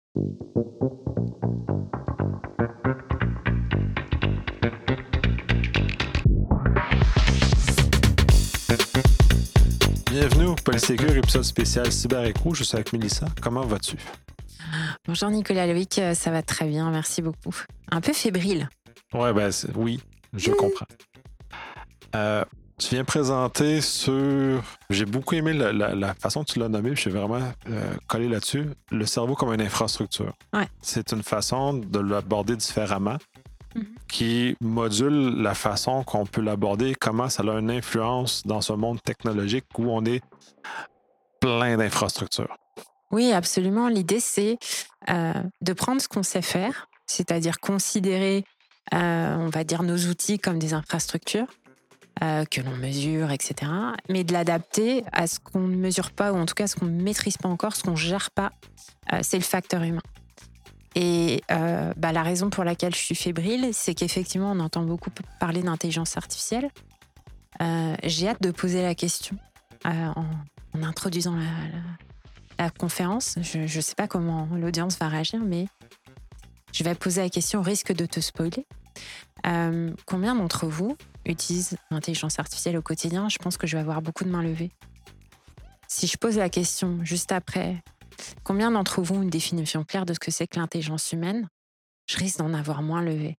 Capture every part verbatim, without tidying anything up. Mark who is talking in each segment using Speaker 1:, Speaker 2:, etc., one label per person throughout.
Speaker 1: Bienvenue au Polysécure, épisode spécial Cyber-Écho. Je suis avec Mélissa. Comment vas-tu?
Speaker 2: Bonjour Nicolas Loïc, euh, ça va très bien, merci beaucoup. Un peu fébrile.
Speaker 1: Ouais, ben c'est- oui, je comprends. Euh, tu viens présenter sur... J'ai beaucoup aimé la, la- la façon dont tu l'as nommé, puis je suis vraiment euh, collé là-dessus. Le cerveau comme une infrastructure.
Speaker 2: Ouais.
Speaker 1: C'est une façon de l'aborder différemment
Speaker 2: Mhm.
Speaker 1: qui module la façon qu'on peut l'aborder, comment ça a une influence dans ce monde technologique où on est plein d'infrastructures.
Speaker 2: Oui, absolument. L'idée, c'est euh, de prendre ce qu'on sait faire, c'est-à-dire considérer, euh, on va dire, nos outils comme des infrastructures euh, que l'on mesure, et cetera, mais de l'adapter à ce qu'on ne mesure pas, ou en tout cas ce qu'on ne maîtrise pas encore, ce qu'on ne gère pas. Euh, c'est le facteur humain. Et euh, bah, la raison pour laquelle je suis fébrile, c'est qu'effectivement, on entend beaucoup parler d'intelligence artificielle. Euh, j'ai hâte de poser la question euh, en, en introduisant la, la, la conférence. Je ne sais pas comment l'audience va réagir, mais je vais poser la question au risque de te spoiler. Euh, combien d'entre vous utilisent l'intelligence artificielle au quotidien? Je pense que je vais avoir beaucoup de mains levées. Si je pose la question juste après, combien d'entre vous ont une définition claire de ce que c'est que l'intelligence humaine? Je risque d'en avoir moins levé.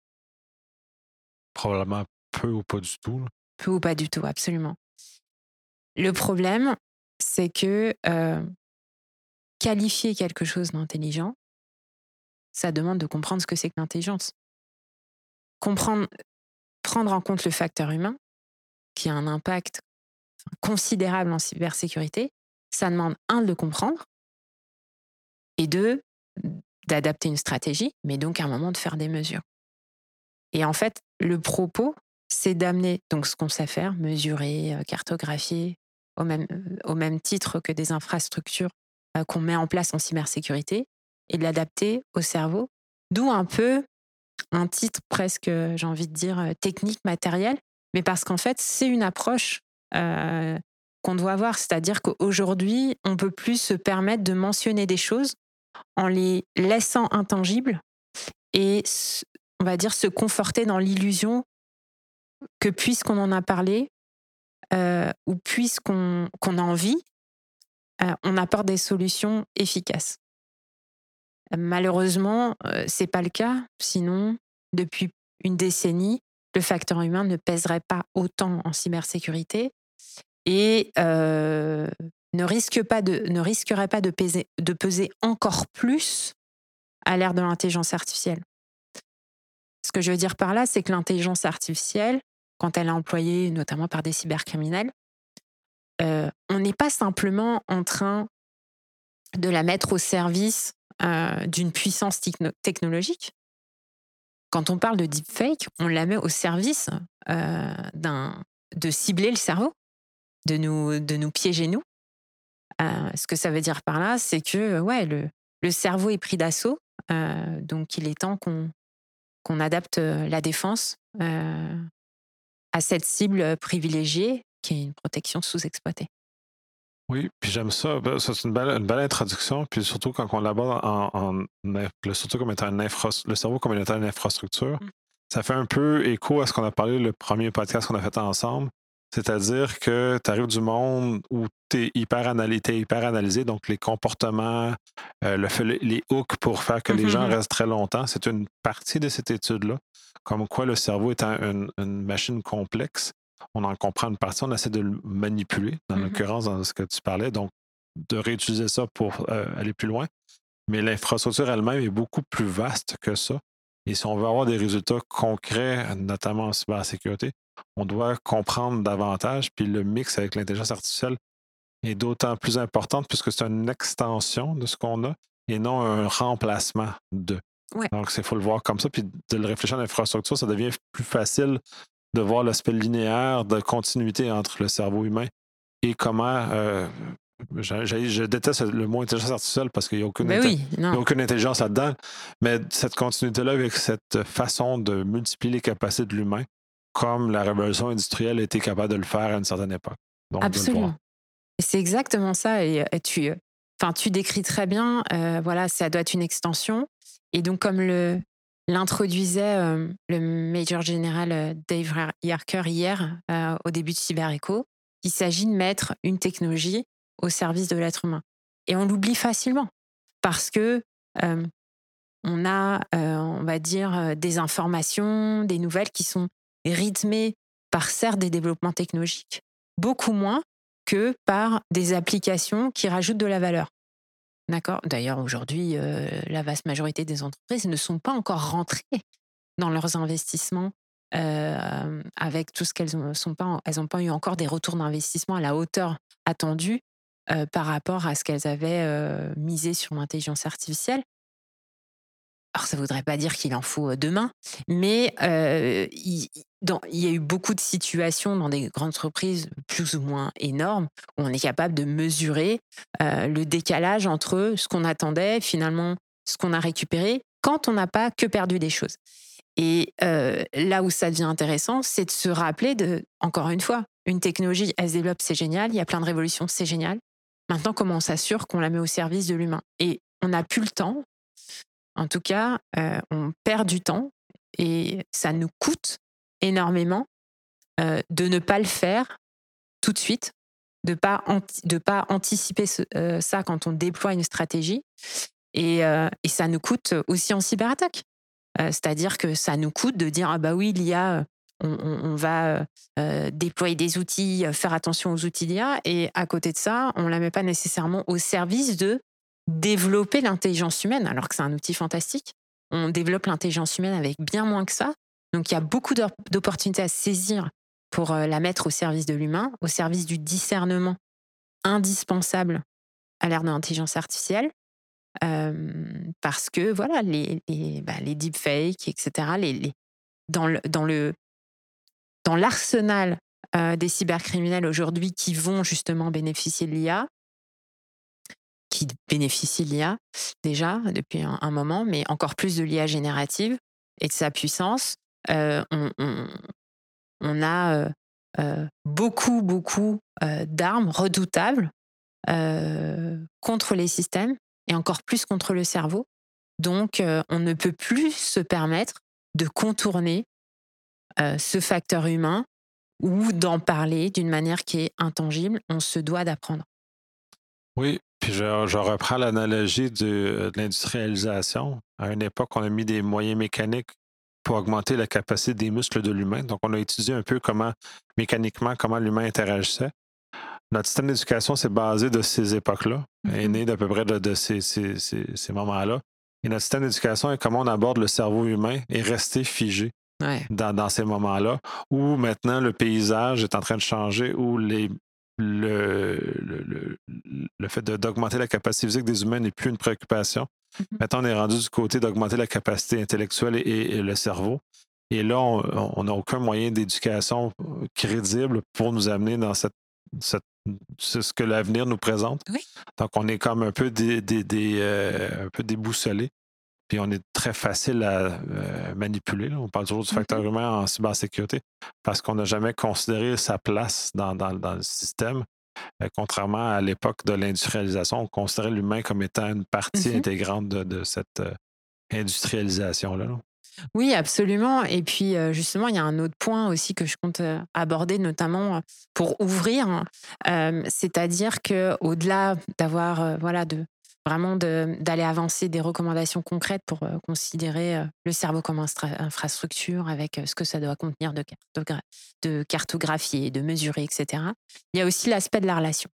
Speaker 1: Probablement peu ou pas du tout. Là.
Speaker 2: Peu ou pas du tout, absolument. Le problème, c'est que euh, qualifier quelque chose d'intelligent, ça demande de comprendre ce que c'est que l'intelligence. Comprendre, prendre en compte le facteur humain, qui a un impact considérable en cybersécurité, ça demande, un, de le comprendre, et deux, d'adapter une stratégie, mais donc à un moment de faire des mesures. Et en fait, le propos, c'est d'amener donc ce qu'on sait faire, mesurer, cartographier, au même, au même titre que des infrastructures euh, qu'on met en place en cybersécurité, et de l'adapter au cerveau. D'où un peu un titre presque, j'ai envie de dire, technique, matériel, mais parce qu'en fait, c'est une approche euh, qu'on doit avoir. C'est-à-dire qu'aujourd'hui, on ne peut plus se permettre de mentionner des choses en les laissant intangibles et, on va dire, se conforter dans l'illusion que puisqu'on en a parlé, euh, ou puisqu'on qu'on a envie, euh, on apporte des solutions efficaces. Malheureusement, euh, c'est pas le cas. Sinon, depuis une décennie, le facteur humain ne pèserait pas autant en cybersécurité et euh, ne, risque pas de, ne risquerait pas de peser, de peser encore plus à l'ère de l'intelligence artificielle. Ce que je veux dire par là, c'est que l'intelligence artificielle, quand elle est employée notamment par des cybercriminels, euh, on n'est pas simplement en train de la mettre au service euh, d'une puissance techno- technologique. Quand on parle de deepfake, on la met au service euh, d'un, de cibler le cerveau, de nous, de nous piéger nous. Euh, ce que ça veut dire par là, c'est que ouais, le, le cerveau est pris d'assaut, euh, donc il est temps qu'on, qu'on adapte la défense euh, à cette cible privilégiée qui est une protection sous-exploitée.
Speaker 1: Oui, puis j'aime ça. Ben, ça, c'est une belle, une belle introduction. Puis surtout quand on l'aborde en, en, le, surtout comme étant une infra, le cerveau comme étant une infrastructure, mm. ça fait un peu écho à ce qu'on a parlé le premier podcast qu'on a fait ensemble. C'est-à-dire que tu arrives du monde où tu es hyper, analy- hyper analysé, donc les comportements, euh, le fait, les hooks pour faire que mm-hmm. les gens restent très longtemps, c'est une partie de cette étude-là. Comme quoi le cerveau étant une, une machine complexe, on en comprend une partie, on essaie de le manipuler, dans mm-hmm. l'occurrence, dans ce que tu parlais, donc de réutiliser ça pour euh, aller plus loin. Mais l'infrastructure elle-même est beaucoup plus vaste que ça. Et si on veut avoir des résultats concrets, notamment en cybersécurité, on doit comprendre davantage, puis le mix avec l'intelligence artificielle est d'autant plus importante puisque c'est une extension de ce qu'on a et non un remplacement de.
Speaker 2: Ouais.
Speaker 1: Donc, il faut le voir comme ça, puis de le réfléchir en infrastructure, ça devient plus facile de voir l'aspect linéaire de continuité entre le cerveau humain et comment... Euh, je, je, je déteste le mot intelligence artificielle parce qu'il n'y a aucune,
Speaker 2: ben
Speaker 1: inté-
Speaker 2: oui,
Speaker 1: il y a aucune intelligence là-dedans, mais cette continuité-là avec cette façon de multiplier les capacités de l'humain, comme la révolution industrielle était capable de le faire à une certaine époque. Donc,
Speaker 2: absolument. C'est exactement ça. Et, et tu, enfin, tu décris très bien, euh, voilà, ça doit être une extension. Et donc, comme le, l'introduisait euh, le Major General euh, Dave Yarker hier, euh, au début de CyberEcho, il s'agit de mettre une technologie au service de l'être humain. Et on l'oublie facilement parce que euh, on a, euh, on va dire, euh, des informations, des nouvelles qui sont rythmées par certes des développements technologiques, beaucoup moins que par des applications qui rajoutent de la valeur. D'accord. D'ailleurs, aujourd'hui, euh, la vaste majorité des entreprises ne sont pas encore rentrées dans leurs investissements euh, avec tout ce qu'elles ont, sont pas, elles n'ont pas eu encore des retours d'investissement à la hauteur attendue euh, par rapport à ce qu'elles avaient euh, misé sur l'intelligence artificielle. Alors, ça ne voudrait pas dire qu'il en faut euh, demain, mais euh, il, dans, il y a eu beaucoup de situations dans des grandes entreprises plus ou moins énormes où on est capable de mesurer euh, le décalage entre ce qu'on attendait, finalement, ce qu'on a récupéré, quand on n'a pas que perdu des choses. Et euh, là où ça devient intéressant, c'est de se rappeler de, encore une fois, une technologie, elle se développe, c'est génial, il y a plein de révolutions, c'est génial. Maintenant, comment on s'assure qu'on la met au service de l'humain? Et on n'a plus le temps. En tout cas, euh, on perd du temps et ça nous coûte énormément euh, de ne pas le faire tout de suite, de ne pas, anti- de pas anticiper ce- euh, ça quand on déploie une stratégie. Et, euh, et ça nous coûte aussi en cyberattaque. Euh, c'est-à-dire que ça nous coûte de dire, ah bah oui, l'I A, euh, on, on- on va euh, déployer des outils, euh, faire attention aux outils d'I A, et à côté de ça, on ne la met pas nécessairement au service de développer l'intelligence humaine, alors que c'est un outil fantastique. On développe l'intelligence humaine avec bien moins que ça. Donc il y a beaucoup d'op- d'opportunités à saisir pour euh, la mettre au service de l'humain, au service du discernement indispensable à l'ère de l'intelligence artificielle. Euh, parce que voilà, les, les, bah, les deepfakes, et cetera, les, les, dans, le, dans, le, dans l'arsenal euh, des cybercriminels aujourd'hui qui vont justement bénéficier de l'I A, qui bénéficient de l'I A déjà depuis un, un moment, mais encore plus de l'I A générative et de sa puissance, euh, on, on, on a euh, euh, beaucoup, beaucoup euh, d'armes redoutables euh, contre les systèmes et encore plus contre le cerveau. Donc, euh, on ne peut plus se permettre de contourner euh, ce facteur humain ou d'en parler d'une manière qui est intangible. On se doit d'apprendre.
Speaker 1: Oui, puis je, je reprends l'analogie de, de l'industrialisation. À une époque, on a mis des moyens mécaniques pour augmenter la capacité des muscles de l'humain. Donc, on a étudié un peu comment, mécaniquement, comment l'humain interagissait. Notre système d'éducation s'est basé de ces époques-là, mm-hmm. est né d'à peu près de, de ces, ces, ces, ces moments-là. Et notre système d'éducation et comment on aborde le cerveau humain est resté figé
Speaker 2: ouais.
Speaker 1: dans, dans ces moments-là, où maintenant le paysage est en train de changer, où les, le, le, le, le fait de, d'augmenter la capacité physique des humains n'est plus une préoccupation. Mm-hmm. Maintenant, on est rendu du côté d'augmenter la capacité intellectuelle et, et, et le cerveau. Et là, on n'a aucun moyen d'éducation crédible pour nous amener dans cette, cette c'est ce que l'avenir nous présente.
Speaker 2: Oui.
Speaker 1: Donc, on est comme un peu, des, des, des, euh, un peu déboussolé. Puis, on est très facile à euh, manipuler. Là. On parle toujours du facteur mm-hmm. humain en cybersécurité parce qu'on n'a jamais considéré sa place dans, dans, dans le système. Euh, contrairement à l'époque de l'industrialisation, on considérait l'humain comme étant une partie mm-hmm. intégrante de, de cette euh, industrialisation-là. Là.
Speaker 2: Oui, absolument. Et puis, justement, il y a un autre point aussi que je compte aborder, notamment pour ouvrir. Euh, c'est-à-dire qu'au-delà d'avoir, euh, voilà, de, vraiment de, d'aller avancer des recommandations concrètes pour euh, considérer euh, le cerveau comme instra- infrastructure avec euh, ce que ça doit contenir de, cartogra- de cartographier, de mesurer, et cetera, il y a aussi l'aspect de la relation.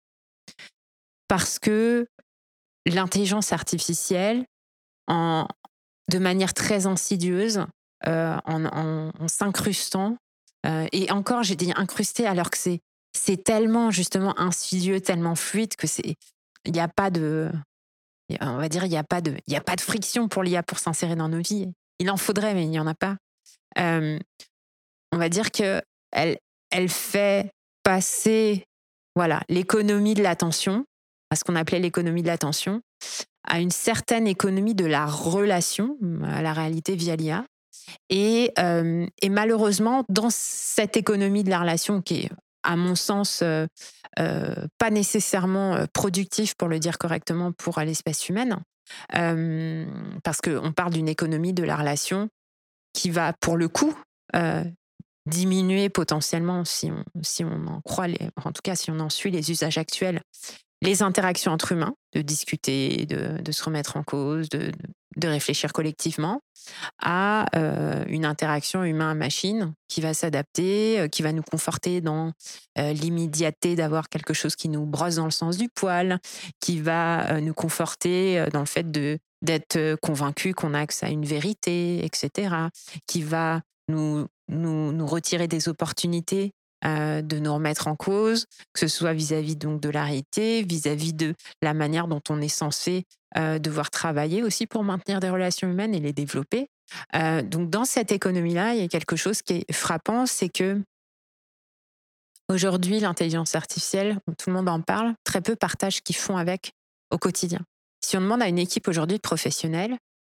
Speaker 2: Parce que l'intelligence artificielle, en de manière très insidieuse, euh, en, en, en s'incrustant. Euh, et encore, j'ai dit incrusté alors que c'est, c'est tellement justement insidieux, tellement fluide que c'est, il n'y a pas de, on va dire, il n'y a pas de, il y a pas de friction pour l'I A pour s'insérer dans nos vies. Il en faudrait, mais il n'y en a pas. Euh, on va dire que elle, elle fait passer, voilà, l'économie de l'attention, à ce qu'on appelait l'économie de l'attention, à une certaine économie de la relation à la réalité via l'I A. Et, euh, et malheureusement, dans cette économie de la relation qui est à mon sens, euh, euh, pas nécessairement euh, productif, pour le dire correctement, pour l'espèce humaine. Euh, parce qu'on parle d'une économie de la relation qui va, pour le coup, euh, diminuer potentiellement, si on, si on en croit, les, en tout cas si on en suit les usages actuels, les interactions entre humains, de discuter, de, de se remettre en cause, de, de réfléchir collectivement, à euh, une interaction humain-machine qui va s'adapter, euh, qui va nous conforter dans euh, l'immédiateté d'avoir quelque chose qui nous brosse dans le sens du poil, qui va euh, nous conforter euh, dans le fait de, d'être euh, convaincu qu'on a accès à une vérité, et cetera, qui va nous, nous, nous retirer des opportunités euh, de nous remettre en cause, que ce soit vis-à-vis donc de la réalité, vis-à-vis de la manière dont on est censé euh, devoir travailler aussi pour maintenir des relations humaines et les développer. Euh, donc dans cette économie-là, il y a quelque chose qui est frappant, c'est que aujourd'hui, l'intelligence artificielle, tout le monde en parle, très peu partagent ce qu'ils font avec au quotidien. Si on demande à une équipe aujourd'hui de professionnels,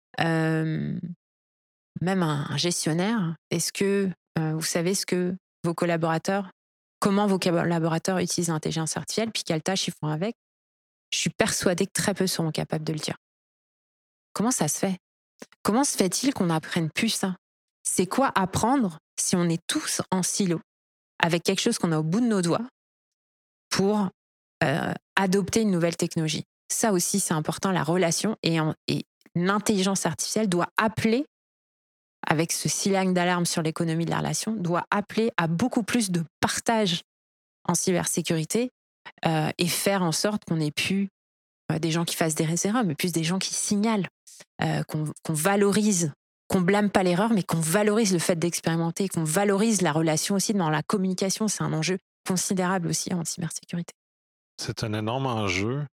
Speaker 2: euh, même un, un gestionnaire, est-ce que euh, vous savez ce que vos collaborateurs, comment vos collaborateurs utilisent l'intelligence artificielle, puis quelles tâches ils font avec, je suis persuadée que très peu seront capables de le dire. Comment ça se fait? Comment se fait-il qu'on n'apprenne plus ça? C'est quoi apprendre si on est tous en silo, avec quelque chose qu'on a au bout de nos doigts, pour euh, adopter une nouvelle technologie? Ça aussi, c'est important, la relation. Et, en, et l'intelligence artificielle doit appeler, avec ce signe d'alarme sur l'économie de la relation, doit appeler à beaucoup plus de partage en cybersécurité euh, et faire en sorte qu'on ait plus euh, des gens qui fassent des erreurs, mais plus des gens qui signalent, euh, qu'on, qu'on valorise, qu'on blâme pas l'erreur, mais qu'on valorise le fait d'expérimenter, qu'on valorise la relation aussi dans la communication. C'est un enjeu considérable aussi en cybersécurité.
Speaker 1: C'est un énorme enjeu.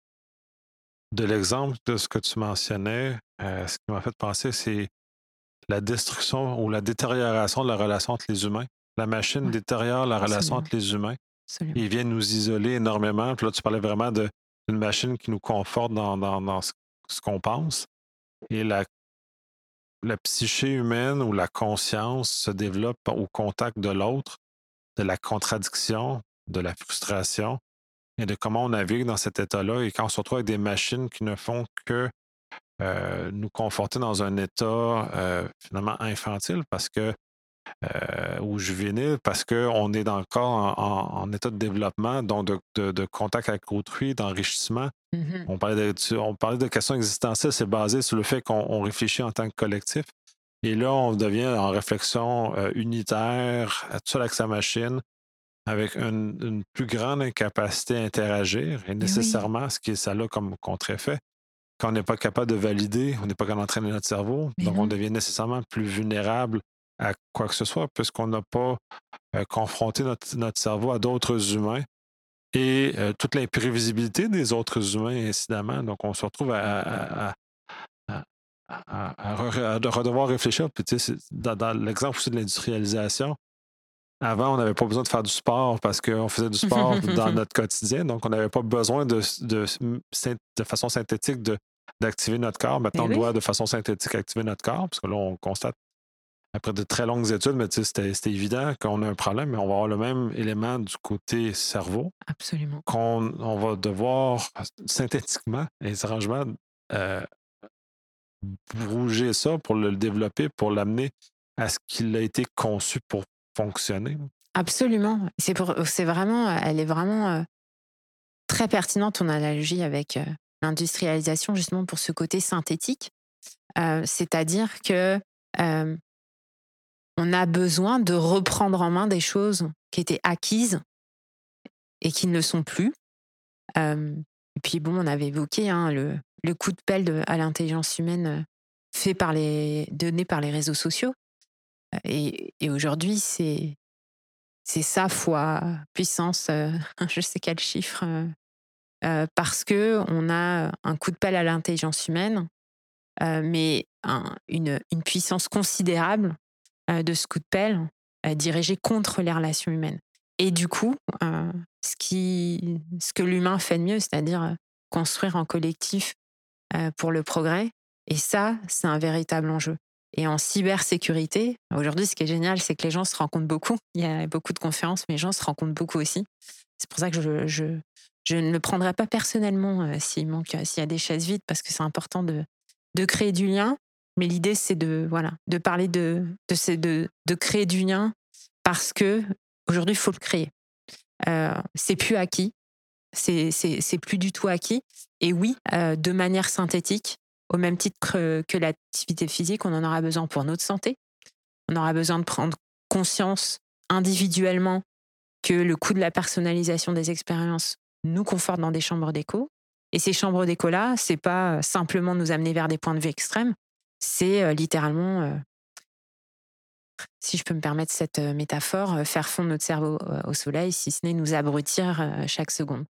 Speaker 1: De l'exemple de ce que tu mentionnais, euh, ce qui m'a fait penser, c'est la destruction ou la détérioration de la relation entre les humains. La machine
Speaker 2: Ouais,
Speaker 1: détériore la relation
Speaker 2: absolument.
Speaker 1: entre les humains.
Speaker 2: Absolument.
Speaker 1: Il vient nous isoler énormément. Puis là, tu parlais vraiment de, d'une machine qui nous conforte dans, dans, dans ce, ce qu'on pense. Et la, la psyché humaine ou la conscience se développe au contact de l'autre, de la contradiction, de la frustration et de comment on navigue dans cet état-là. Et quand on se retrouve avec des machines qui ne font que euh, nous conforter dans un état euh, finalement infantile parce que euh, ou juvénile parce qu'on est encore en, en, en état de développement, donc de, de, de contact avec autrui, d'enrichissement.
Speaker 2: Mm-hmm.
Speaker 1: On parlait de, on parlait de questions existentielles, c'est basé sur le fait qu'on on réfléchit en tant que collectif. Et là, on devient en réflexion euh, unitaire, seul avec sa machine, avec une, une plus grande incapacité à interagir, et nécessairement, oui. Ce que ça a comme contre-effet, quand on n'est pas capable de valider, on n'est pas capable d'entraîner notre cerveau, mais donc non. On devient nécessairement plus vulnérable à quoi que ce soit, puisqu'on n'a pas euh, confronté notre, notre cerveau à d'autres humains et euh, toute l'imprévisibilité des autres humains, incidemment. Donc, on se retrouve à, à, à, à, à, à, re, à redevoir réfléchir. Puis, tu sais, dans, dans l'exemple aussi de l'industrialisation, avant, on n'avait pas besoin de faire du sport parce qu'on faisait du sport dans notre quotidien. Donc, on n'avait pas besoin de, de, de façon synthétique de, d'activer notre corps. Maintenant, oui. On doit de façon synthétique activer notre corps parce que là, on constate après de très longues études, mais c'était, c'était évident qu'on a un problème, mais on va avoir le même élément du côté cerveau.
Speaker 2: Absolument.
Speaker 1: Qu'on on va devoir synthétiquement, étrangement, euh, bouger ça pour le développer, pour l'amener à ce qu'il a été conçu pour fonctionner.
Speaker 2: Absolument. C'est, pour, c'est vraiment, elle est vraiment euh, très pertinente, ton analogie avec euh, l'industrialisation, justement pour ce côté synthétique. Euh, c'est-à-dire que euh, on a besoin de reprendre en main des choses qui étaient acquises et qui ne le sont plus. Euh, et puis bon, on avait évoqué hein, le, le coup de pelle de, à l'intelligence humaine fait par les, donné par les réseaux sociaux. Et, et aujourd'hui, c'est, c'est ça fois puissance, euh, je sais quel chiffre, euh, euh, parce qu'on a un coup de pelle à l'intelligence humaine, euh, mais un, une, une puissance considérable euh, de ce coup de pelle euh, dirigé contre les relations humaines. Et du coup, euh, ce, qui, ce que l'humain fait de mieux, c'est-à-dire construire en collectif euh, pour le progrès, et ça, c'est un véritable enjeu. Et en cybersécurité, aujourd'hui, ce qui est génial, c'est que les gens se rencontrent beaucoup. Il y a beaucoup de conférences, mais les gens se rencontrent beaucoup aussi. C'est pour ça que je, je, je ne le prendrai pas personnellement euh, s'il manque, euh, s'il y a des chaises vides, parce que c'est important de, de créer du lien. Mais l'idée, c'est de, voilà, de parler de, de, ces- de, de créer du lien parce que aujourd'hui, il faut le créer. Euh, c'est plus acquis. C'est, c'est, c'est plus du tout acquis. Et oui, euh, de manière synthétique, au même titre que, que l'activité physique, on en aura besoin pour notre santé. On aura besoin de prendre conscience individuellement que le coût de la personnalisation des expériences nous conforte dans des chambres d'écho. Et ces chambres d'écho-là, c'est pas simplement nous amener vers des points de vue extrêmes, c'est euh, littéralement, euh, si je peux me permettre cette euh, métaphore, euh, faire fondre notre cerveau euh, au soleil, si ce n'est nous abrutir euh, chaque seconde.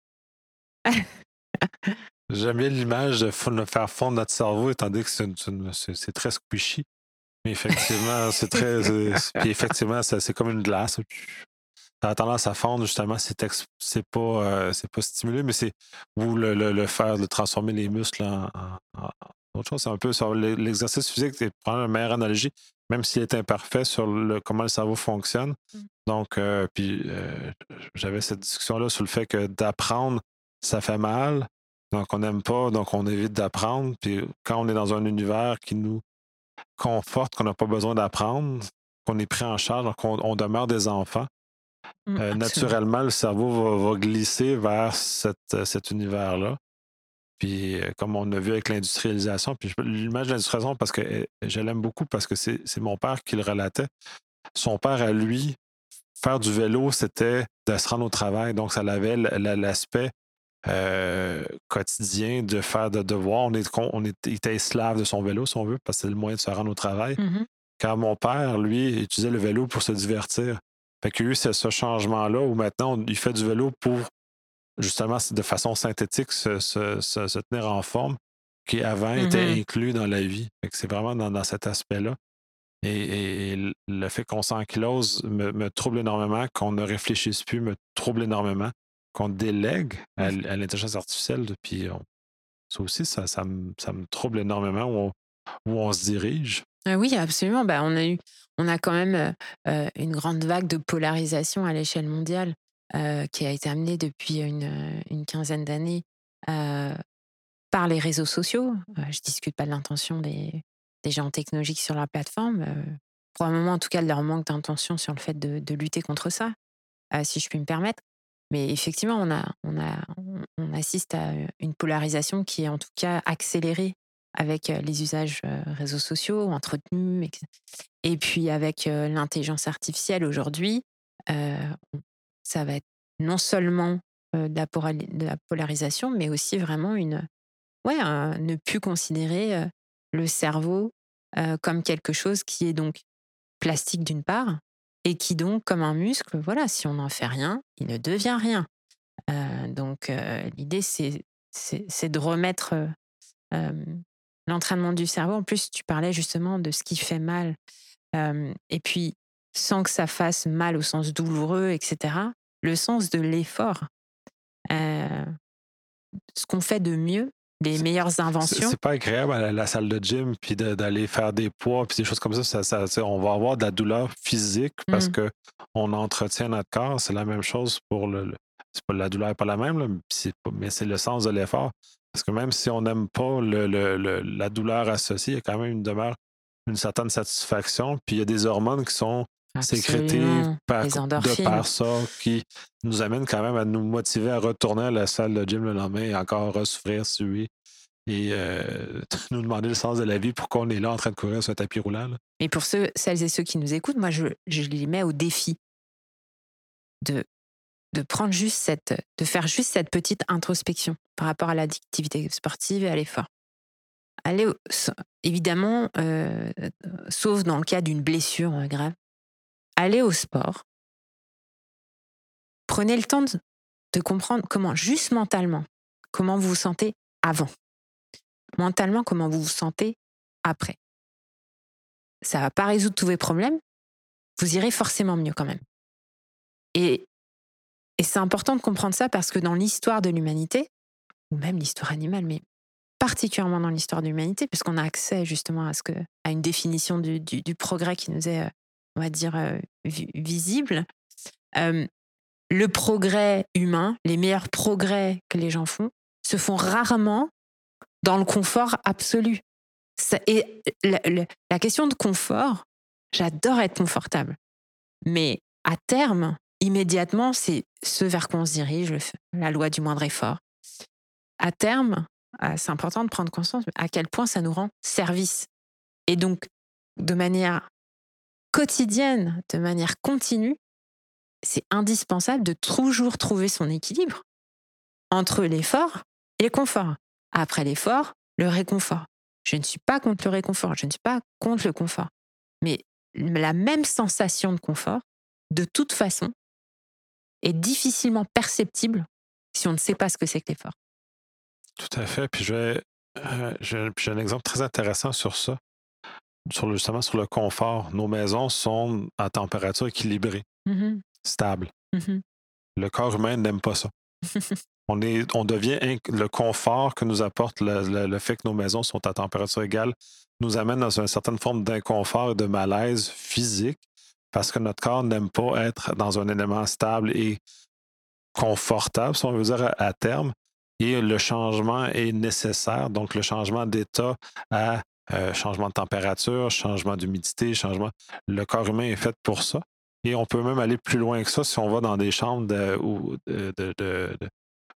Speaker 1: J'aime bien l'image de f- faire fondre notre cerveau, étant donné que c'est, une- c'est une- c'est- c'est très squishy. Mais effectivement, c'est très. c'est- Puis effectivement, ça- c'est comme une glace. Ça a tendance à fondre, justement, c'est, ex- c'est pas, euh, c'est pas stimulé, mais c'est. Ou le, le, le faire, de transformer les muscles en, en- en- en autre chose. C'est un peu sur l'e- l'exercice physique, c'est prendre une meilleure analogie, même s'il est imparfait sur le, comment le cerveau fonctionne.
Speaker 2: Mm.
Speaker 1: Donc, euh, puis euh, j'avais cette discussion-là sur le fait que d'apprendre, ça fait mal. Donc, on n'aime pas, donc on évite d'apprendre. Puis quand on est dans un univers qui nous conforte, qu'on n'a pas besoin d'apprendre, qu'on est pris en charge, donc on, on demeure des enfants,
Speaker 2: Mm,
Speaker 1: euh,
Speaker 2: absolument.
Speaker 1: naturellement, le cerveau va, va glisser vers cette, euh, cet univers-là. Puis, euh, comme on a vu avec l'industrialisation, puis je- l'image de l'industrialisation, parce que euh, je l'aime beaucoup, parce que c'est, c'est mon père qui le relatait. Son père, à lui, faire du vélo, c'était de se rendre au travail. Donc, ça avait l- l- l'aspect euh, quotidien de faire de devoirs. On, est, on est- il était esclave de son vélo, si on veut, parce que c'est le moyen de se rendre au travail.
Speaker 2: Mhm.
Speaker 1: Quand mon père, lui, utilisait le vélo pour se divertir. Fait qu'il y a eu ce, ce changement-là où maintenant, on- il fait du vélo pour, justement, de façon synthétique, se, se- se- se tenir en forme, qui avant était
Speaker 2: Mhm.
Speaker 1: inclus dans la vie. Fait que c'est vraiment dans, dans cet aspect-là. Et, et- et le fait qu'on s'ankylose me, me trouble énormément, qu'on ne réfléchisse plus me trouble énormément, qu'on délègue à, l- à l'intelligence artificielle. Puis on- ça aussi, ça, ça me, ça me trouble énormément où on, où on se dirige.
Speaker 2: Ah oui, absolument. Bah, on a eu, on a quand même euh, euh, une grande vague de polarisation à l'échelle mondiale euh, qui a été amenée depuis une, euh, une quinzaine d'années euh, par les réseaux sociaux. Euh, je discute pas de l'intention des, des gens technologiques sur la plateforme, euh, probablement en tout cas de leur manque d'intention sur le fait de, de lutter contre ça, euh, si je puis me permettre. Mais effectivement, on, a, on, a, on, on assiste à une polarisation qui est en tout cas accélérée avec euh, les usages euh, réseaux sociaux entretenus. et cetera. Et puis avec euh, l'intelligence artificielle aujourd'hui, euh, ça va être non seulement euh, de, la pora- de la polarisation, mais aussi vraiment une, ouais, un- ne plus considérer euh, le cerveau euh, comme quelque chose qui est donc plastique d'une part, et qui donc, comme un muscle, voilà, si on n'en fait rien, il ne devient rien. Euh, donc euh, l'idée, c'est, c'est, c'est de remettre euh, euh, l'entraînement du cerveau. En plus, tu parlais justement de ce qui fait mal. Euh, et puis, sans que ça fasse mal au sens douloureux, et cetera, le sens de l'effort. Euh, ce qu'on fait de mieux, les meilleures
Speaker 1: C'est
Speaker 2: inventions.
Speaker 1: c'est pas agréable à la, la salle de gym, puis de- d'aller faire des poids, puis des choses comme ça. Ça, ça, tu sais, on va avoir de la douleur physique parce
Speaker 2: Mm.
Speaker 1: que on entretient notre corps. C'est la même chose pour le. le- c'est pas, la douleur n'est pas la même, là, mais c'est pas- mais c'est le sens de l'effort. Parce que même si on n'aime pas le, le- le- la douleur associée, il y a quand même une demeure, une certaine satisfaction. Puis il y a des hormones qui sont sécrétées
Speaker 2: Absolument.
Speaker 1: par,
Speaker 2: Les
Speaker 1: de
Speaker 2: endorphines.
Speaker 1: par ça, qui nous amènent quand même à nous motiver à retourner à la salle de gym le lendemain et encore ressouffrir, suer et euh, nous demander le sens de la vie, pourquoi on est là en train de courir sur un tapis roulant. Là.
Speaker 2: Et pour ceux, celles et ceux qui nous écoutent, moi, je, je les mets au défi de, de prendre juste cette, de faire juste cette petite introspection par rapport à l'activité sportive et à l'effort. Allez, au- s- évidemment, euh, euh, sauf dans le cas d'une blessure euh, grave, allez au sport. Prenez le temps de, de comprendre comment, juste mentalement, comment vous vous sentez avant. Mentalement, comment vous vous sentez après. Ça va pas résoudre tous vos problèmes. Vous irez forcément mieux quand même. Et, et c'est important de comprendre ça parce que dans l'histoire de l'humanité, ou même l'histoire animale, mais particulièrement dans l'histoire de l'humanité, puisqu'on a accès justement à, ce que, à une définition du, du, du progrès qui nous est, on va dire, euh, vi- visible. Euh, le progrès humain, les meilleurs progrès que les gens font, se font rarement dans le confort absolu. Ça, et la, la, la question de confort, j'adore être confortable. Mais à terme, immédiatement, c'est ce vers quoi on se dirige, le, la loi du moindre effort. À terme, c'est important de prendre conscience à quel point ça nous rend service. Et donc, de manière quotidienne, de manière continue, c'est indispensable de toujours trouver son équilibre entre l'effort et le confort. Après l'effort, le réconfort. Je ne suis pas contre le réconfort, je ne suis pas contre le confort. Mais la même sensation de confort, de toute façon, est difficilement perceptible si on ne sait pas ce que c'est que l'effort.
Speaker 1: Tout à fait. Puis je vais, euh, j'ai, j'ai un exemple très intéressant sur ça, sur le, justement sur le confort. Nos maisons sont à température équilibrée,
Speaker 2: mm-hmm.
Speaker 1: stable.
Speaker 2: Mm-hmm.
Speaker 1: Le corps humain n'aime pas ça. On, est, on devient inc- le confort que nous apporte le, le, le fait que nos maisons sont à température égale nous amène dans une certaine forme d'inconfort et de malaise physique parce que notre corps n'aime pas être dans un élément stable et confortable, si on veut dire, à, à terme. Et le changement est nécessaire. Donc, le changement d'état à euh, changement de température, changement d'humidité, changement. Le corps humain est fait pour ça. Et on peut même aller plus loin que ça si on va dans des chambres de, ou de, de, de, de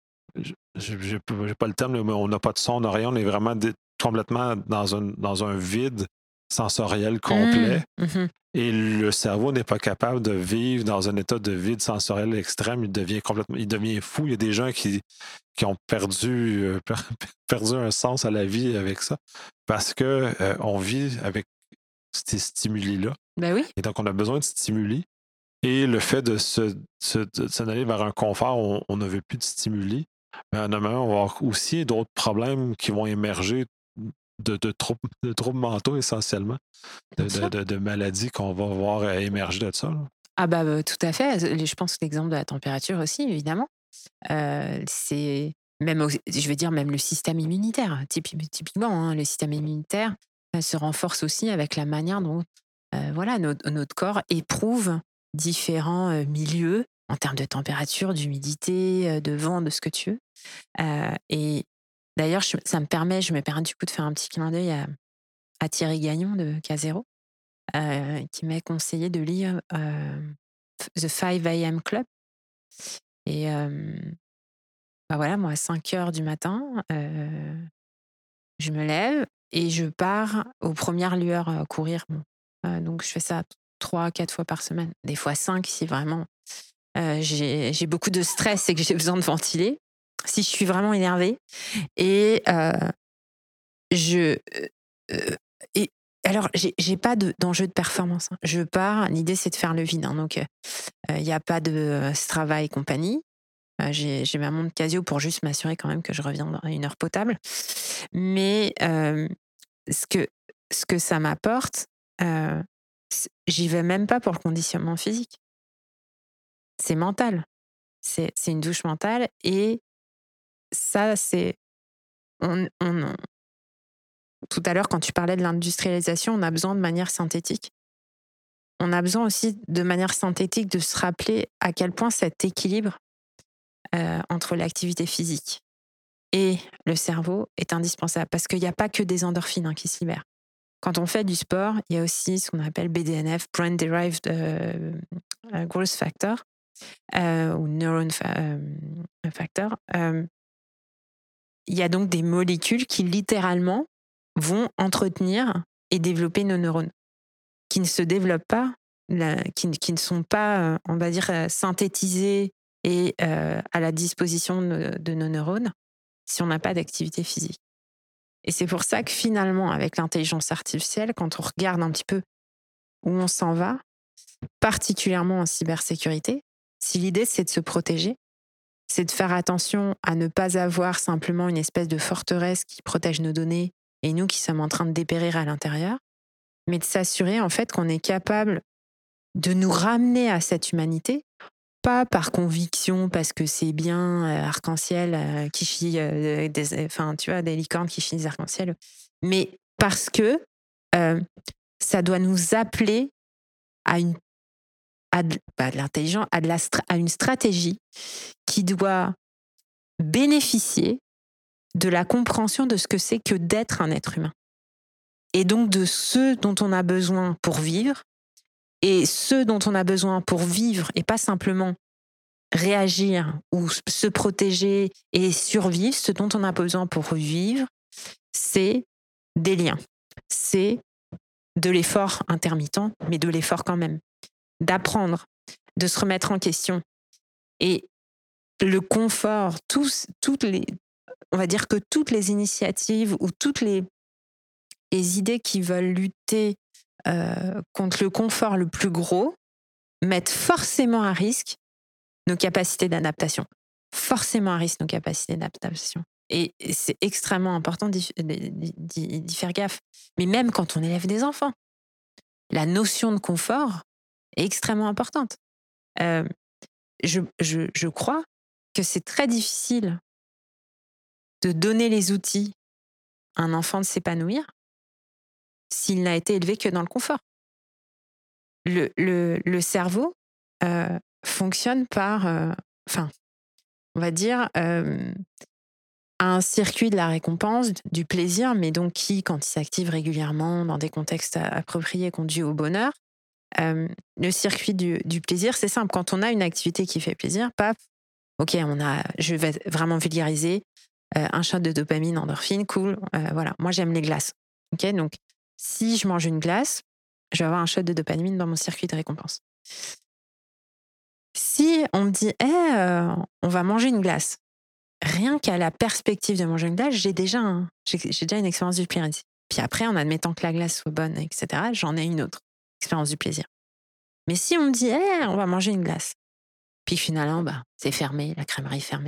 Speaker 1: je n'ai pas le terme, mais on n'a pas de son, on n'a rien, on est vraiment dé- complètement dans un, dans un vide sensoriel complet.
Speaker 2: Mmh, mmh.
Speaker 1: Et le cerveau n'est pas capable de vivre dans un état de vide sensoriel extrême. Il devient complètement, il devient fou. Il y a des gens qui, qui ont perdu, euh, perdu un sens à la vie avec ça parce qu'on euh, vit avec ces stimuli-là.
Speaker 2: Ben oui.
Speaker 1: Et donc, on a besoin de stimuli. Et le fait de se, se, de s'en aller vers un confort, on, on ne veut plus de stimuli. Mais en un moment, on va avoir aussi d'autres problèmes qui vont émerger de, de, troubles, de troubles mentaux essentiellement, de, de, de, de maladies qu'on va voir émerger de ça. Là.
Speaker 2: Ah bah, bah tout à fait. Je pense que l'exemple de la température aussi, évidemment. Euh, c'est même, je veux dire, même le système immunitaire. Typiquement, hein, le système immunitaire se renforce aussi avec la manière dont euh, voilà, notre, notre corps éprouve différents euh, milieux en termes de température, d'humidité, euh, de vent, de ce que tu veux. Euh, et d'ailleurs, je, ça me permet, je me permets du coup de faire un petit clin d'œil à, à Thierry Gagnon de K zéro, euh, qui m'a conseillé de lire euh, The five a m Club. Et euh, bah voilà, moi, à cinq heures du matin, euh, je me lève et je pars aux premières lueurs euh, courir. Bon. Euh, donc, je fais ça trois, quatre fois par semaine, des fois cinq si vraiment euh, j'ai, j'ai beaucoup de stress et que j'ai besoin de ventiler, si je suis vraiment énervée. Et euh, je... Euh, et alors, j'ai, j'ai pas de, d'enjeu de performance. Hein. Je pars, l'idée, c'est de faire le vide. Hein, donc, il euh, n'y a pas de euh, Strava et compagnie. Euh, j'ai, j'ai ma montre Casio pour juste m'assurer quand même que je reviens à une heure potable. Mais euh, ce, que, ce que ça m'apporte, euh, j'y vais même pas pour le conditionnement physique. C'est mental. C'est, c'est une douche mentale. Et ça, c'est... On, on, tout à l'heure, quand tu parlais de l'industrialisation, on a besoin de manière synthétique. On a besoin aussi de manière synthétique de se rappeler à quel point cet équilibre euh, entre l'activité physique et le cerveau est indispensable. Parce qu'il n'y a pas que des endorphines hein, qui se libèrent. Quand on fait du sport, il y a aussi ce qu'on appelle B D N F, Brain Derived euh, Growth Factor, euh, ou Neuron fa- euh, Factor. Euh, il y a donc des molécules qui littéralement vont entretenir et développer nos neurones, qui ne se développent pas, la, qui, qui ne sont pas, on va dire, synthétisées et euh, à la disposition de, de nos neurones si on n'a pas d'activité physique. Et c'est pour ça que finalement, avec l'intelligence artificielle, quand on regarde un petit peu où on s'en va, particulièrement en cybersécurité, si l'idée c'est de se protéger, c'est de faire attention à ne pas avoir simplement une espèce de forteresse qui protège nos données et nous qui sommes en train de dépérir à l'intérieur, mais de s'assurer en fait qu'on est capable de nous ramener à cette humanité pas par conviction, parce que c'est bien euh, arc-en-ciel euh, qui chie, euh, des, enfin, tu vois, des licornes qui chient des arc-en-ciel, mais parce que euh, ça doit nous appeler à une à de, bah, de l'intelligence, à, de la, à une stratégie qui doit bénéficier de la compréhension de ce que c'est que d'être un être humain. Et donc de ce dont on a besoin pour vivre, et ce dont on a besoin pour vivre, et pas simplement réagir ou se protéger et survivre, ce dont on a besoin pour vivre, c'est des liens. C'est de l'effort intermittent, mais de l'effort quand même. D'apprendre, de se remettre en question. Et le confort, tous, toutes les, on va dire que toutes les initiatives ou toutes les, les idées qui veulent lutter euh, contre le confort le plus gros mettent forcément à risque nos capacités d'adaptation. Forcément à risque nos capacités d'adaptation. Et c'est extrêmement important d'y, d'y, d'y faire gaffe. Mais même quand on élève des enfants, la notion de confort est extrêmement importante. Euh, je, je, je crois que c'est très difficile de donner les outils à un enfant de s'épanouir s'il n'a été élevé que dans le confort. Le, le, le cerveau euh, fonctionne par, euh, enfin, on va dire, euh, un circuit de la récompense, du plaisir, mais donc qui, quand il s'active régulièrement dans des contextes appropriés, conduit au bonheur. Euh, le circuit du, du plaisir, c'est simple. Quand on a une activité qui fait plaisir, paf, ok, on a, je vais vraiment vulgariser, euh, un shot de dopamine, endorphine, cool. Euh, voilà, moi j'aime les glaces. Ok, donc si je mange une glace, je vais avoir un shot de dopamine dans mon circuit de récompense. Si on me dit, hey, euh, on va manger une glace, rien qu'à la perspective de manger une glace, j'ai déjà, un, j'ai, j'ai déjà une expérience du plaisir. Puis après, en admettant que la glace soit bonne, et cetera, j'en ai une autre expérience du plaisir. Mais si on me dit, hey, on va manger une glace, puis finalement, bah, c'est fermé, la crèmerie est fermée,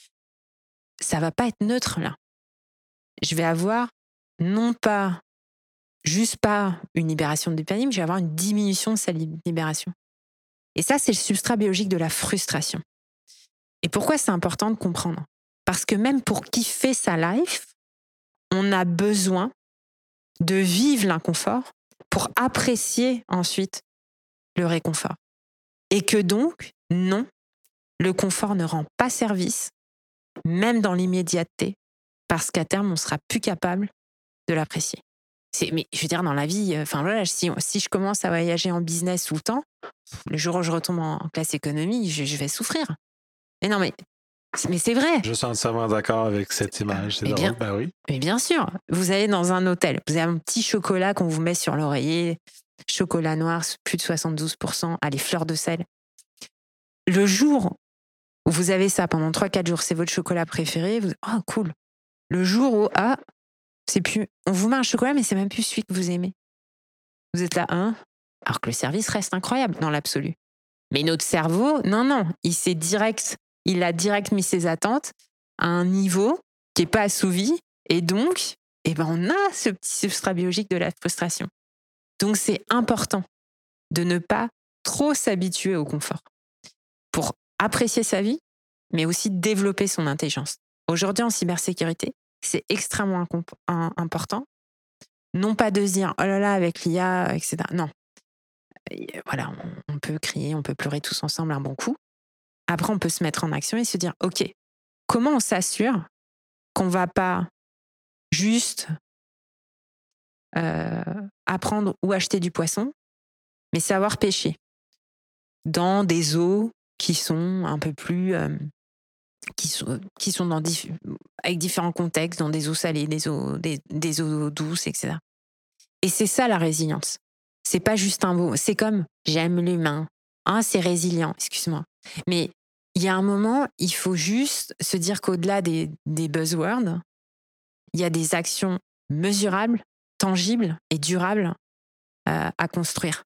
Speaker 2: ça va pas être neutre là. Je vais avoir non pas, juste pas une libération de dopamine, mais je vais avoir une diminution de sa libération. Et ça, c'est le substrat biologique de la frustration. Et pourquoi c'est important de comprendre ? Parce que même pour kiffer sa life, on a besoin de vivre l'inconfort pour apprécier ensuite le réconfort. Et que donc, non, le confort ne rend pas service, même dans l'immédiateté, parce qu'à terme, on sera plus capable de l'apprécier. C'est, mais je veux dire, dans la vie, enfin voilà, si, si je commence à voyager en business tout le temps, le jour où je retombe en classe économie, je, je vais souffrir. Mais non, mais, mais c'est vrai.
Speaker 1: Je suis entièrement d'accord avec cette image. C'est
Speaker 2: mais
Speaker 1: drôle,
Speaker 2: bien,
Speaker 1: ben oui.
Speaker 2: Mais bien sûr, vous allez dans un hôtel, vous avez un petit chocolat qu'on vous met sur l'oreiller, chocolat noir, plus de soixante-douze pour cent, allez, fleur de sel. Le jour où vous avez ça pendant trois quatre jours, c'est votre chocolat préféré, vous oh cool. Le jour où, ah, c'est plus, on vous met un chocolat, mais c'est même plus celui que vous aimez. Vous êtes là, hein, alors que le service reste incroyable dans l'absolu. Mais notre cerveau, non, non, il s'est direct, il a direct mis ses attentes à un niveau qui n'est pas assouvi, et donc, eh ben, on a ce petit substrat biologique de la frustration. Donc, c'est important de ne pas trop s'habituer au confort pour apprécier sa vie, mais aussi développer son intelligence. Aujourd'hui, en cybersécurité, c'est extrêmement incomp- un, important. Non pas de se dire, oh là là, avec l'I A, et cetera. Non. Et voilà, on, on peut crier, on peut pleurer tous ensemble un bon coup. Après, on peut se mettre en action et se dire, OK, comment on s'assure qu'on ne va pas juste euh, apprendre ou acheter du poisson, mais savoir pêcher dans des eaux qui sont un peu plus... Euh, qui sont, qui sont dans diff- avec différents contextes, dans des eaux salées, des eaux, des, des eaux douces, et cetera. Et c'est ça la résilience. C'est pas juste un mot. C'est comme j'aime l'humain. Hein, c'est résilient, excuse-moi. Mais il y a un moment, il faut juste se dire qu'au-delà des, des buzzwords, il y a des actions mesurables, tangibles et durables euh, à construire.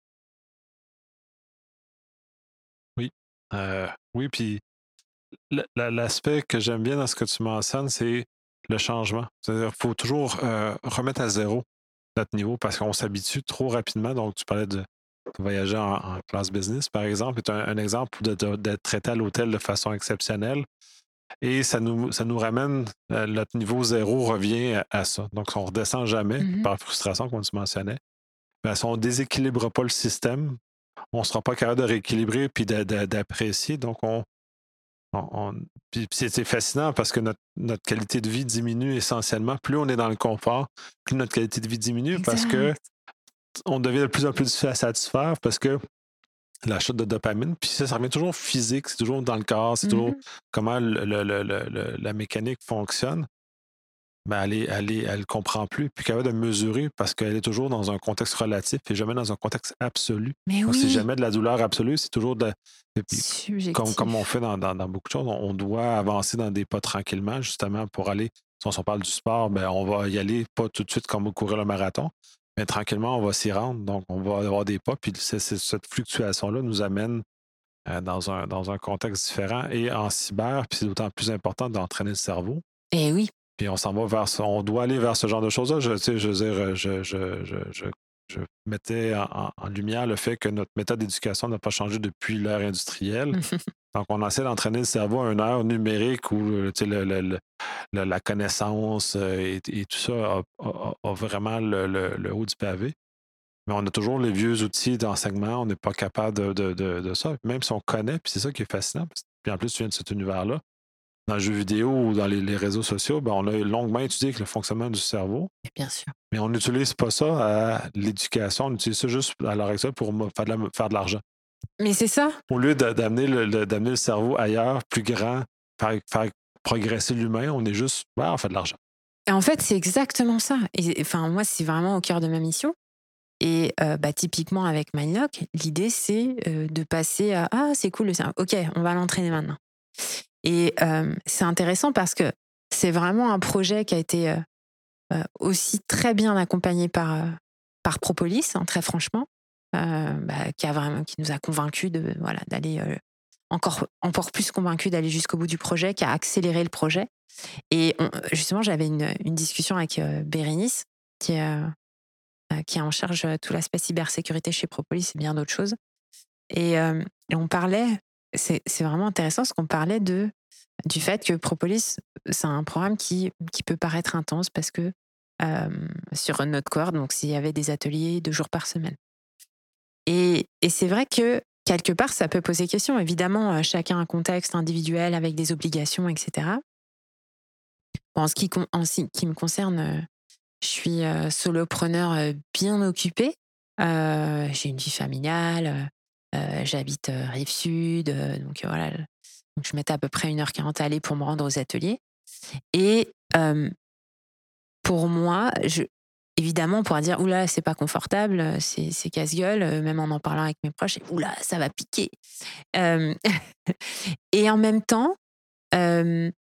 Speaker 1: Oui. Euh, oui, puis l'aspect que j'aime bien dans ce que tu mentionnes, c'est le changement. C'est-à-dire qu'il faut toujours euh, remettre à zéro notre niveau parce qu'on s'habitue trop rapidement. Donc, tu parlais de voyager en, en classe business, par exemple, est un, un exemple de, de, d'être traité à l'hôtel de façon exceptionnelle. Et ça nous, ça nous ramène, euh, notre niveau zéro revient à, à ça. Donc, on ne redescend jamais
Speaker 2: Mhm.
Speaker 1: par frustration, comme tu mentionnais. Ben, si on ne déséquilibre pas le système, on ne sera pas capable de rééquilibrer puis de, de, d'apprécier. Donc, on, on, on puis c'est, c'est fascinant parce que notre, notre qualité de vie diminue essentiellement. Plus on est dans le confort, plus notre qualité de vie diminue parce que
Speaker 2: Exact.
Speaker 1: on devient de plus en plus difficile à satisfaire parce que la chute de dopamine, puis ça, ça revient toujours physique, c'est toujours dans le corps, c'est toujours
Speaker 2: Mhm.
Speaker 1: comment le, le, le, le, la mécanique fonctionne. Ben, elle, est, elle, est, elle comprend plus, puis capable de mesurer parce qu'elle est toujours dans un contexte relatif et jamais dans un contexte absolu.
Speaker 2: Mais
Speaker 1: Donc, c'est
Speaker 2: oui,
Speaker 1: jamais de la douleur absolue, c'est toujours de. Et puis, comme, comme on
Speaker 2: subjectif.
Speaker 1: fait dans, dans, dans beaucoup de choses, on, on doit avancer dans des pas tranquillement, justement, pour aller. Si on, si on parle du sport, ben, on va y aller pas tout de suite comme courir le marathon, mais tranquillement, on va s'y rendre. Donc, on va avoir des pas, puis c'est, c'est, cette fluctuation-là nous amène euh, dans, un, dans un contexte différent. Et en cyber, puis c'est d'autant plus important d'entraîner le cerveau.
Speaker 2: Et oui.
Speaker 1: Puis on s'en va vers ça. On doit aller vers ce genre de choses-là. Je, tu sais, je veux dire, je, je, je, je, je mettais en, en- en lumière le fait que notre méthode d'éducation n'a pas changé depuis l'ère industrielle. Donc, on essaie d'entraîner le cerveau à une heure numérique où euh, tu sais, le- le- le- le- la connaissance euh, et, et tout ça a, a- a vraiment le, le- le haut du pavé. Mais on a toujours les vieux outils d'enseignement. On n'est pas capable de, de, de- de ça. Même si on connaît, puis c'est ça qui est fascinant. Puis en plus, tu viens de cet univers-là dans le jeu vidéo ou dans les, les réseaux sociaux, ben, on a longuement étudié le fonctionnement du cerveau,
Speaker 2: Bien sûr.
Speaker 1: mais on n'utilise pas ça à l'éducation, on utilise ça juste à l'heure actuelle pour mo- faire de, la- faire de l'argent.
Speaker 2: Mais c'est ça.
Speaker 1: Au lieu de- d'amener le, le- d'amener le cerveau ailleurs, plus grand, faire, faire progresser l'humain, on est juste, ouais, on fait de l'argent.
Speaker 2: Et en fait, c'est exactement ça. Et enfin, moi, c'est vraiment au cœur de ma mission. Et euh, bah, typiquement avec Mindlock, l'idée, c'est euh, de passer à ah, c'est cool le cerveau. Ok, on va l'entraîner maintenant. Et euh, c'est intéressant parce que c'est vraiment un projet qui a été euh, euh, aussi très bien accompagné par, euh, par Propolis, hein, très franchement, euh, bah, qui, a vraiment, qui nous a convaincus de, voilà, d'aller euh, encore, encore plus convaincus d'aller jusqu'au bout du projet, qui a accéléré le projet. Et on- justement, j'avais une, une discussion avec euh, Bérénice, qui est, euh, euh, qui est en charge de tout l'aspect cybersécurité chez Propolis et bien d'autres choses. Et, euh, et on parlait, c'est, c'est vraiment intéressant, parce qu'on parlait de, du fait que Propolis, c'est un programme qui, qui peut paraître intense parce que euh, sur notre cohorte, donc s'il y avait des ateliers deux jours par semaine. Et, et c'est vrai que quelque part, ça peut poser question. Évidemment, euh, chacun a un contexte individuel avec des obligations, et cetera. Bon, en ce qui, con- en ce qui me concerne, euh, je suis euh, solopreneur euh, bien occupé. Euh, j'ai une vie familiale. Euh, j'habite euh, Rive-Sud. euh, donc euh, voilà. Donc je mettais à peu près une heure quarante à aller pour me rendre aux ateliers. Et euh, pour moi, je, évidemment, on pourra dire oula, c'est pas confortable, c'est, c'est casse-gueule, euh, même en en parlant avec mes proches, oula, ça va piquer. Euh, et en même temps, euh,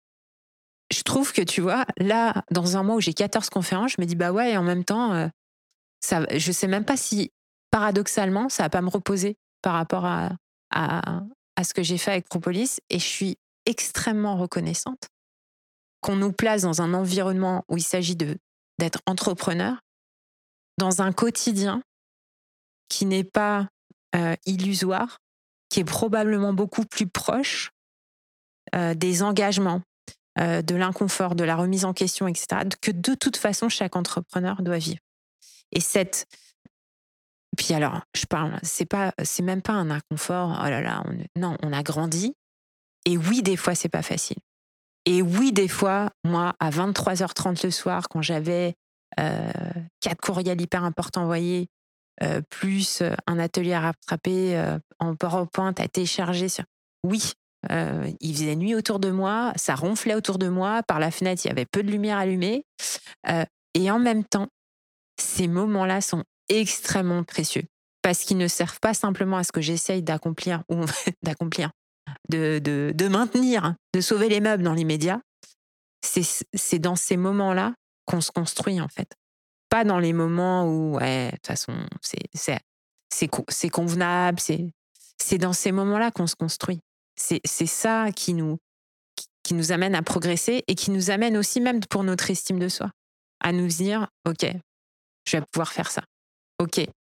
Speaker 2: je trouve que tu vois, là, dans un mois où j'ai quatorze conférences, je me dis bah ouais, et en même temps, euh, ça, je sais même pas si paradoxalement, ça va pas me reposer par rapport à, à, à ce que j'ai fait avec Propolis. Et je suis extrêmement reconnaissante qu'on nous place dans un environnement où il s'agit de, d'être entrepreneur, dans un quotidien qui n'est pas euh, illusoire, qui est probablement beaucoup plus proche euh, des engagements, euh, de l'inconfort, de la remise en question, et cetera, que de toute façon chaque entrepreneur doit vivre. Et cette Puis alors, je parle, c'est pas, c'est même pas un inconfort. Oh là là, on, non, on a grandi. Et oui, des fois, c'est pas facile. Et oui, des fois, moi, à vingt-trois heures trente le soir, quand j'avais euh, quatre courriels hyper importants envoyés, euh, plus euh, un atelier à rattraper euh, en PowerPoint à télécharger, sur... oui, euh, il faisait nuit autour de moi, ça ronflait autour de moi, par la fenêtre, il y avait peu de lumière allumée. Euh, et en même temps, ces moments-là sont extrêmement précieux parce qu'ils ne servent pas simplement à ce que j'essaye d'accomplir ou d'accomplir, de, de, de maintenir, de sauver les meubles dans l'immédiat. C'est, c'est dans ces moments-là qu'on se construit en fait. Pas dans les moments où, ouais, de toute façon, c'est, c'est, c'est, c'est convenable. C'est, c'est dans ces moments-là qu'on se construit. C'est, c'est ça qui nous, qui, qui nous amène à progresser et qui nous amène aussi, même pour notre estime de soi, à nous dire, OK, je vais pouvoir faire ça. OK,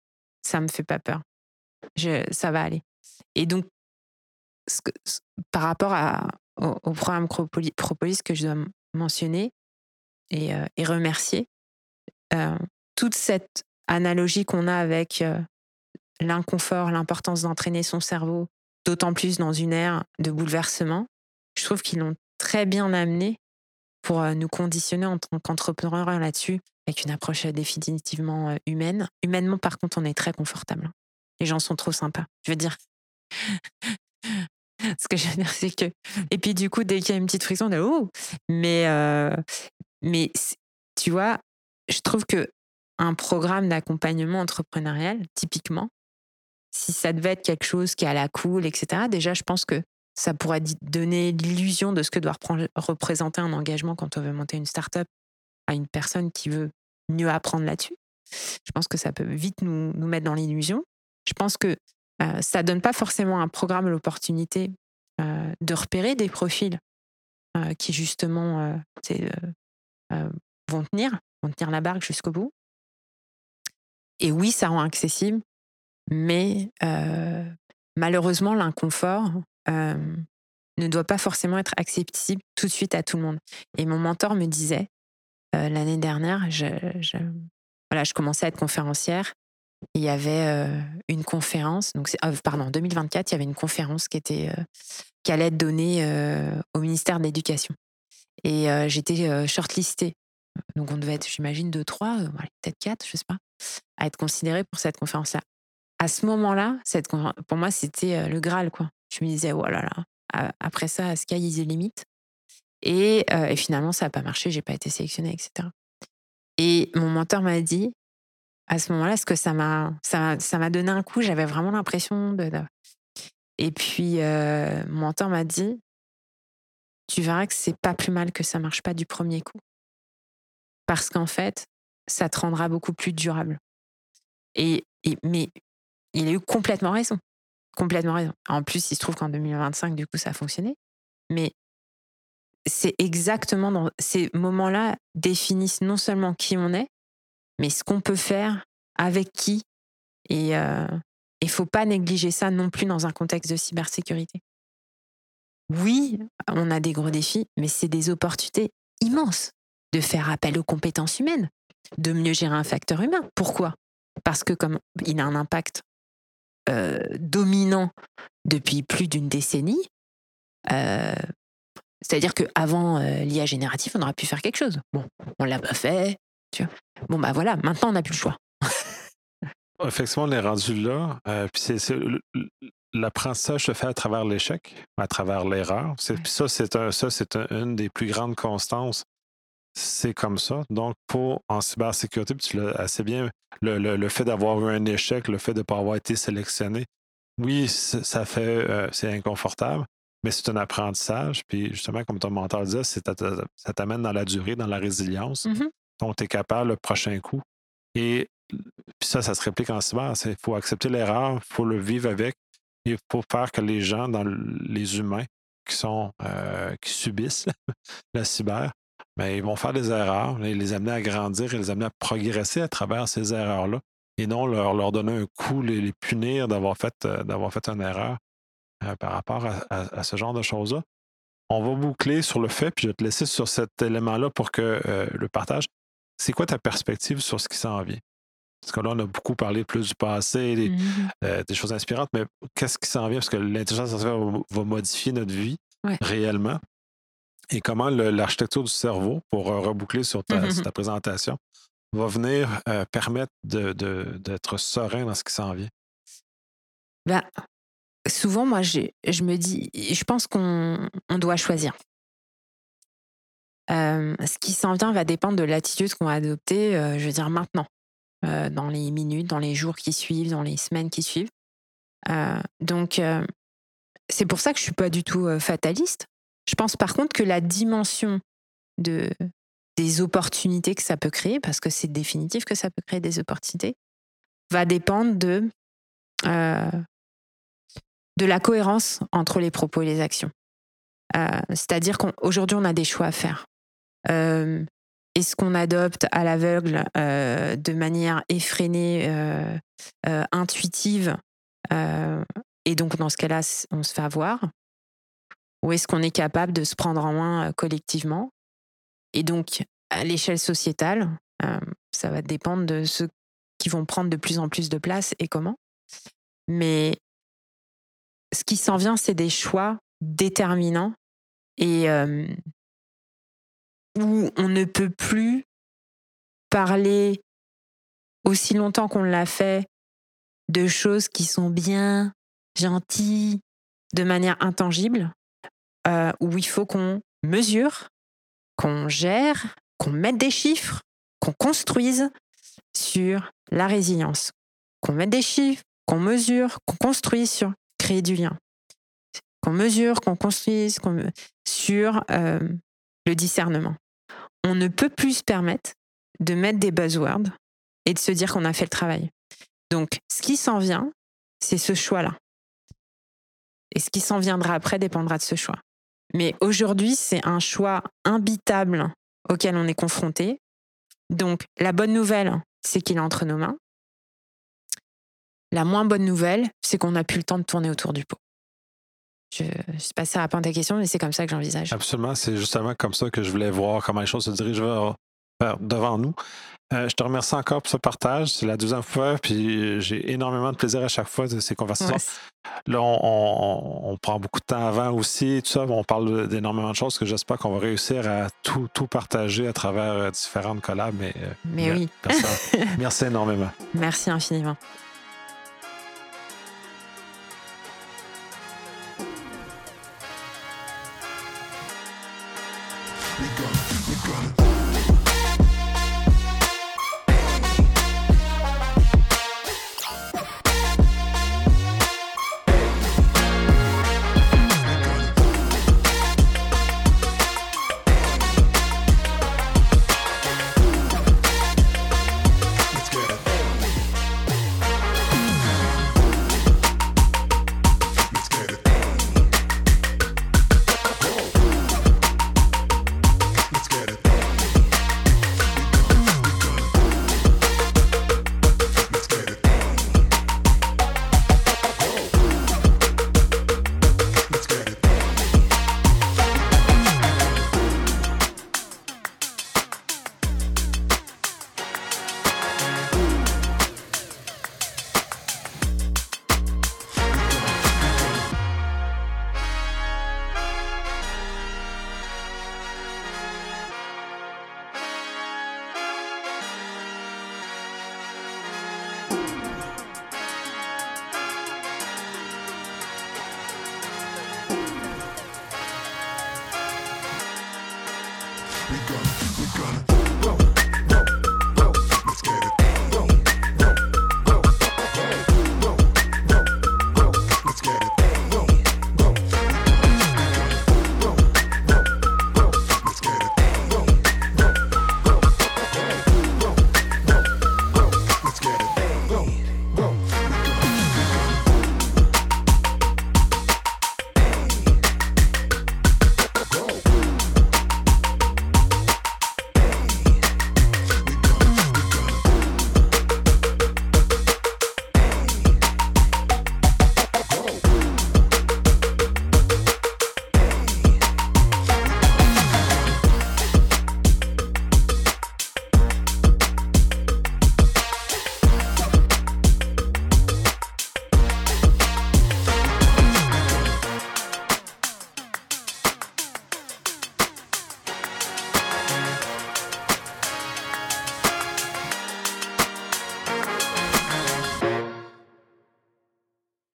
Speaker 2: ça me fait pas peur. Je, ça va aller. Et donc, ce que, ce- par rapport à, au, au programme Propolis, Propolis que je dois m- mentionner et, euh, et remercier, euh, toute cette analogie qu'on a avec euh, l'inconfort, l'importance d'entraîner son cerveau, d'autant plus dans une ère de bouleversement, je trouve qu'ils l'ont très bien amené pour euh, nous conditionner en tant qu'entrepreneurs là-dessus, avec une approche euh, définitivement euh, humaine. Humainement, par contre, on est très confortable. Les gens sont trop sympas. Je veux dire, ce que je veux dire, c'est que. Et puis, du coup, dès qu'il y a une petite friction, on est oh. Mais, euh, mais c'est- tu vois, je trouve que un programme d'accompagnement entrepreneurial, typiquement, si ça devait être quelque chose qui est à la cool, et cetera, déjà, je pense que ça pourrait di- donner l'illusion de ce que doit repren- représenter un engagement quand on veut monter une start-up à une personne qui veut mieux apprendre là-dessus. Je pense que ça peut vite nous, nous mettre dans l'illusion. Je pense que euh, ça donne pas forcément à un programme l'opportunité euh, de repérer des profils euh, qui justement euh, c'est, euh, euh, vont tenir, vont tenir la barque jusqu'au bout. Et oui, ça rend accessible, mais euh, malheureusement, l'inconfort euh, ne doit pas forcément être accessible tout de suite à tout le monde. Et mon mentor me disait, euh, l'année dernière, je, je, voilà, je commençais à être conférencière. Il y avait euh, une conférence, donc c'est, euh, pardon, en deux mille vingt-quatre, il y avait une conférence qui, était, euh, qui allait être donnée euh, au ministère de l'Éducation. Et euh, j'étais euh, shortlistée. Donc on devait être, j'imagine, deux, trois, euh, ouais, peut-être quatre, je sais pas, à être considérée pour cette conférence-là. À ce moment-là, cette, pour moi, c'était euh, le Graal, quoi. Je me disais, oh là là, après ça, sky is the limit. Et, euh, et finalement, ça n'a pas marché, j'ai pas été sélectionnée, et cetera. Et mon mentor m'a dit, à ce moment-là, ce que ça m'a, ça, ça m'a donné un coup, j'avais vraiment l'impression de. de... Et puis, euh, mon mentor m'a dit, tu verras que c'est pas plus mal que ça marche pas du premier coup. Parce qu'en fait, ça te rendra beaucoup plus durable. Et, et, mais il a eu complètement raison. Complètement raison. En plus, il se trouve qu'en deux mille vingt-cinq, du coup, ça a fonctionné. Mais c'est exactement dans ces moments-là définissent non seulement qui on est, mais ce qu'on peut faire, avec qui. Et il euh, ne faut pas négliger ça non plus dans un contexte de cybersécurité. Oui, on a des gros défis, mais c'est des opportunités immenses de faire appel aux compétences humaines, de mieux gérer un facteur humain. Pourquoi ? Parce que comme il a un impact euh, dominant depuis plus d'une décennie, euh, c'est-à-dire qu'avant euh, l'I A générative, on aurait pu faire quelque chose. Bon, on l'a pas fait. Tu vois. Bon, bah voilà, maintenant on n'a plus le choix.
Speaker 1: Effectivement, on est rendu là. Euh, puis c'est, c'est, l'apprentissage se fait à travers l'échec, à travers l'erreur. C'est, puis ça, c'est, un, ça, c'est un, une des plus grandes constances. C'est comme ça. Donc, pour en cybersécurité, puis tu l'as assez bien, le, le, le fait d'avoir eu un échec, le fait de ne pas avoir été sélectionné, oui, ça fait, euh, c'est inconfortable, mais c'est un apprentissage. Puis justement, comme ton mentor disait, c'est, ça t'amène dans la durée, dans la résilience.
Speaker 2: Mm-hmm.
Speaker 1: Donc, tu es capable le prochain coup. Et puis ça, ça se réplique en cyber. Il faut accepter l'erreur, il faut le vivre avec. Il faut faire que les gens, dans le, les humains qui sont euh, qui subissent la cyber, ben, ils vont faire des erreurs, et les amener à grandir et les amener à progresser à travers ces erreurs-là. Et non leur, leur donner un coup, les, les punir d'avoir fait, euh, d'avoir fait une erreur euh, par rapport à, à, à ce genre de choses-là. On va boucler sur le fait, puis je vais te laisser sur cet élément-là pour que euh, le partage. C'est quoi ta perspective sur ce qui s'en vient? Parce que là, on a beaucoup parlé plus du passé, des, mmh. euh, des choses inspirantes, mais qu'est-ce qui s'en vient? Parce que l'intelligence artificielle va, va modifier notre vie ouais. réellement. Et comment le, l'architecture du cerveau, pour euh, reboucler sur ta, mmh. sur ta présentation, va venir euh, permettre de, de, d'être serein dans ce qui s'en vient?
Speaker 2: Ben, souvent, moi, je, je me dis, je pense qu'on on doit choisir. Euh, ce qui s'en vient va dépendre de l'attitude qu'on va adopter, euh, je veux dire, maintenant. Euh, dans les minutes, dans les jours qui suivent, dans les semaines qui suivent. Euh, donc, euh, c'est pour ça que je ne suis pas du tout euh, fataliste. Je pense par contre que la dimension de, des opportunités que ça peut créer, parce que c'est définitif que ça peut créer des opportunités, va dépendre de, euh, de la cohérence entre les propos et les actions. Euh, c'est-à-dire qu'aujourd'hui, on a des choix à faire. Euh, est-ce qu'on adopte à l'aveugle euh, de manière effrénée, euh, euh, intuitive, euh, et donc dans ce cas-là, on se fait avoir? Ou est-ce qu'on est capable de se prendre en main euh, collectivement? Et donc, à l'échelle sociétale, euh, ça va dépendre de ceux qui vont prendre de plus en plus de place et comment. Mais ce qui s'en vient, c'est des choix déterminants et euh, où on ne peut plus parler aussi longtemps qu'on l'a fait de choses qui sont bien, gentilles, de manière intangible, euh, où il faut qu'on mesure, qu'on gère, qu'on mette des chiffres, qu'on construise sur la résilience, qu'on mette des chiffres, qu'on mesure, qu'on construise sur créer du lien, qu'on mesure, qu'on construise qu'on... sur euh, le discernement. On ne peut plus se permettre de mettre des buzzwords et de se dire qu'on a fait le travail. Donc, ce qui s'en vient, c'est ce choix-là. Et ce qui s'en viendra après dépendra de ce choix. Mais aujourd'hui, c'est un choix imbitable auquel on est confronté. Donc, la bonne nouvelle, c'est qu'il est entre nos mains. La moins bonne nouvelle, c'est qu'on n'a plus le temps de tourner autour du pot. Je ne sais pas si ça répond à ta question, mais c'est comme ça que j'envisage.
Speaker 1: Absolument, c'est justement comme ça que je voulais voir comment les choses se dirigent vers, vers, devant nous. Euh, je te remercie encore pour ce partage. C'est la deuxième fois, puis j'ai énormément de plaisir à chaque fois de ces conversations. Ouais. Là, on, on, on prend beaucoup de temps avant aussi, tout ça. On parle d'énormément de choses que j'espère qu'on va réussir à tout, tout partager à travers différentes collabs. Mais,
Speaker 2: mais oui.
Speaker 1: Merci énormément.
Speaker 2: Merci infiniment.